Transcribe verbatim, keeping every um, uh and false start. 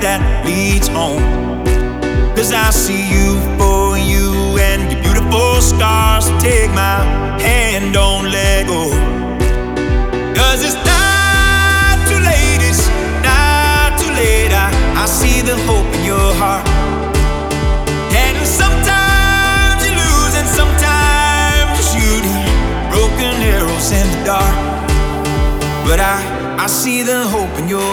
that leads home. Cause I see you for you and your beautiful scars. So take my hand, don't let go. Cause it's not too late, it's not too late. I, I see the hope in your heart. And sometimes you lose and sometimes you're shooting broken arrows in the dark. But I, I see the hope in your